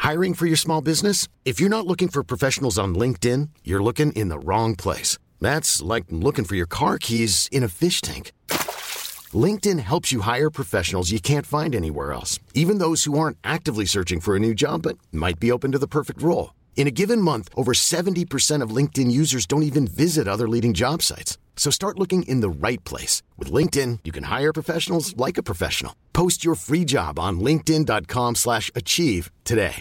Hiring for your small business? If you're not looking for professionals on LinkedIn, you're looking in the wrong place. That's like looking for your car keys in a fish tank. LinkedIn helps you hire professionals you can't find anywhere else, even those who aren't actively searching for a new job but might be open to the perfect role. In a given month, over 70% of LinkedIn users don't even visit other leading job sites. So start looking in the right place. With LinkedIn, you can hire professionals like a professional. Post your free job on linkedin.com/achieve today.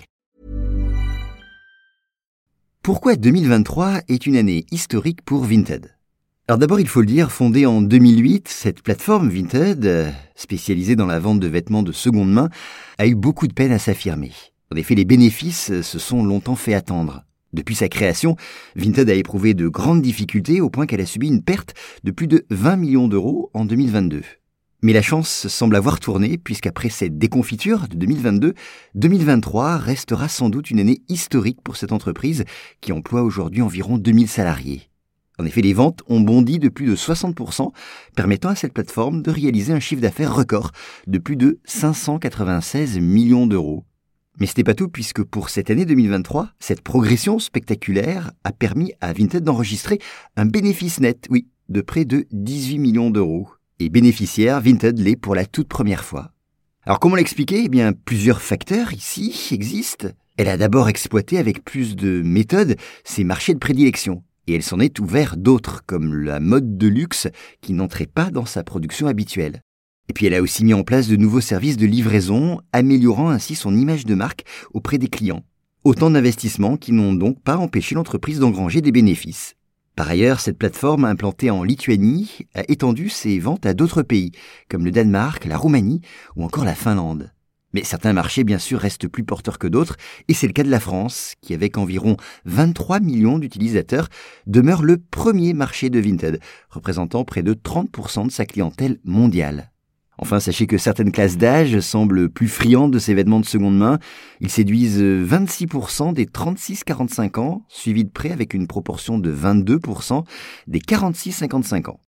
Pourquoi 2023 est une année historique pour Vinted ? Alors d'abord, il faut le dire, fondée en 2008, cette plateforme Vinted, spécialisée dans la vente de vêtements de seconde main, a eu beaucoup de peine à s'affirmer. En effet, les bénéfices se sont longtemps fait attendre. Depuis sa création, Vinted a éprouvé de grandes difficultés au point qu'elle a subi une perte de plus de 20 millions d'euros en 2022. Mais la chance semble avoir tourné puisqu'après cette déconfiture de 2022, 2023 restera sans doute une année historique pour cette entreprise qui emploie aujourd'hui environ 2000 salariés. En effet, les ventes ont bondi de plus de 60%, permettant à cette plateforme de réaliser un chiffre d'affaires record de plus de 596 millions d'euros. Mais ce n'est pas tout puisque pour cette année 2023, cette progression spectaculaire a permis à Vinted d'enregistrer un bénéfice net, de près de 18 millions d'euros. Et bénéficiaire, Vinted l'est pour la toute première fois. Alors comment l'expliquer ? Eh bien, plusieurs facteurs ici existent. Elle a d'abord exploité avec plus de méthode ses marchés de prédilection. Et elle s'en est ouvert d'autres, comme la mode de luxe, qui n'entrait pas dans sa production habituelle. Et puis elle a aussi mis en place de nouveaux services de livraison, améliorant ainsi son image de marque auprès des clients. Autant d'investissements qui n'ont donc pas empêché l'entreprise d'engranger des bénéfices. Par ailleurs, cette plateforme implantée en Lituanie a étendu ses ventes à d'autres pays, comme le Danemark, la Roumanie ou encore la Finlande. Mais certains marchés, bien sûr, restent plus porteurs que d'autres, et c'est le cas de la France, qui avec environ 23 millions d'utilisateurs, demeure le premier marché de Vinted, représentant près de 30% de sa clientèle mondiale. Enfin, sachez que certaines classes d'âge semblent plus friandes de ces vêtements de seconde main. Ils séduisent 26% des 36-45 ans, suivis de près avec une proportion de 22% des 46-55 ans.